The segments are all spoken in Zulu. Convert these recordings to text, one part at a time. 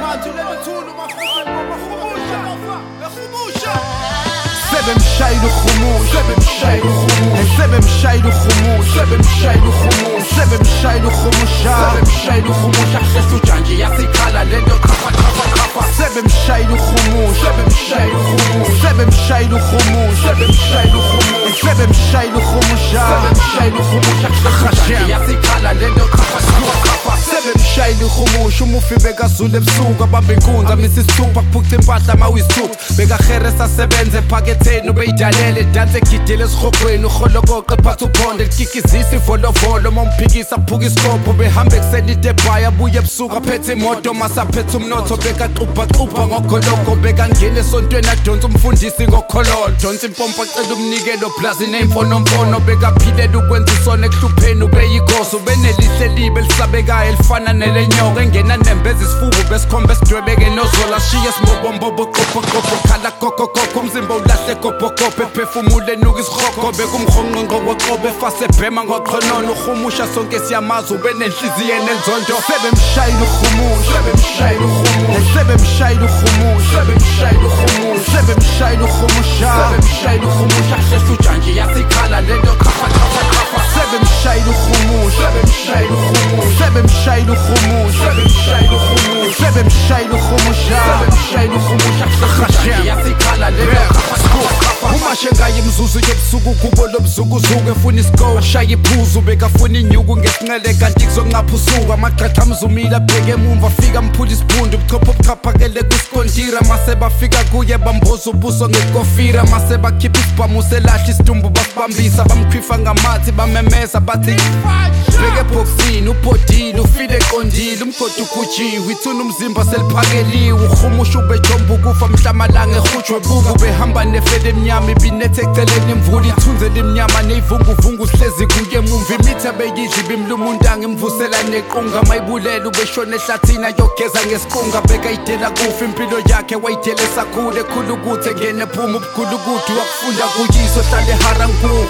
سبم شايل خموش سبم شايل خموش سبم شايل خموش سبم شايل خموش سبم شايل خموش سبم شايل خموش احسسو جانجي ياسيكالا لندو كفا كفا كفا سبم شايل خموش سبم شايل خموش سبم شايل خموش سبم شايل خموش سبم شايل خموش سبم شايل خموش احسسو جانجي ياسيكالا لندو كفا كفا كفا سبم شايل خموش umufi bekazule ebusuku abambe inkunza misisithupha kuphukutha impahla mawisithupha bekaheresa sebenze ephaketheni ubeyidalele danse egidile esirhogweni urholokoqe ephatha uphonde likikizisa ivolovolo uma umphikisa aphuka isikopho behambe ekuseni idebhaya abuye ebusuku aphethe imoto masaphethe umnotho bekaxubhaxubha ngogoloko bekangena esontweni adonsa umfundisi ngokhololo donsa impompo acela umnikelo blazini eyimfonomfono bekaphilela ukwenza isona ekuhlupheni ubeyikhosi ubenelihle libe elisabekayo elifana nelenyoka engena nembeza isifubu besikhomba esidwebeke nozola shiya simobombobo qophoqopho khala kokokoko umzimba ulahle kophoqopho ephefumule enuka isihogo bekumhonqonqo woqobo efase ebhema ngoqhonono uhumusha sonke siyamazi ube nenhliziyo enenzondo sebemshayile uhumusha sebemshayile uhumusha sebemshayile uhumusha sebemshayile uhumusha sebemshayile uhumusha sebemshayile uhumusha ahlesa ujantshi yasikhala lento khafa khafa khafa sebemshayile uhumusha sebemshayile uhumusha sebemshayile uhumusha sebemshayile uhumusha sebemshayile uhumusha sebemshayile uhumusha ahlesa yasikhala lento khafa khafa umashe ngaye imzuzu yobusuku kubo lobuzukuzuku efuna isikole shaya iphuzu bekafuna inyuku ngesinqele kanti kuzonqapha usuku amaqatha amzumile abheke emumva afika mphula isiphundu ubuchopho obuchaphakele kwisikondira mase bafika kuye bamboza ubuso ngekofira mase bakhipha isibhamu selahla isidumbu basibambisa bamkhwifa ngamathi bamemeza bathi bheke ebhokisini uphodile ufile eqondile umgodi ugutshiwe ithuna umzimba seliphakeliwe uhumusha ubejomba ukufa mhlamalanga ehutshwe buku behamba nefele emnyama ibinethe eceleni imvula ithunze limnyama neyivunguvungu sihlezi kuye emumva imitha beyidla ibimlumundanga imvusela nequnga mayibulela ubeshona ehlathini ayogeza ngesiqunga bekayidela kufa impilo yakhe wayidela esakhula ekhula ukuthi engene ephuma ubukhulu ukuthi wakufunda kuyiso hlale harangu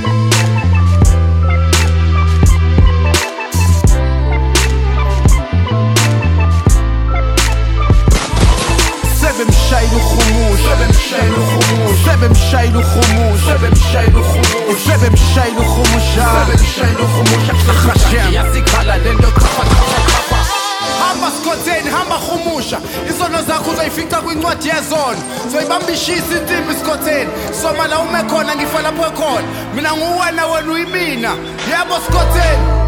sebemshayile uhumusha sebemshayile uhumusha sebemshayile uhumusha sebemshayile uhumusha sebemshayile uhumusha sebemshayile uhumusha ahlesa yasikhala lento khafa khafa khafa hamba sikhotheni hamba humusha izono zakho uzoyifica kwincwadi yezono soyibambishisa intimbi sikhotheni soma la ume khona ngifa lapho khona mina nguwena wena uyimina yebo sikhotheni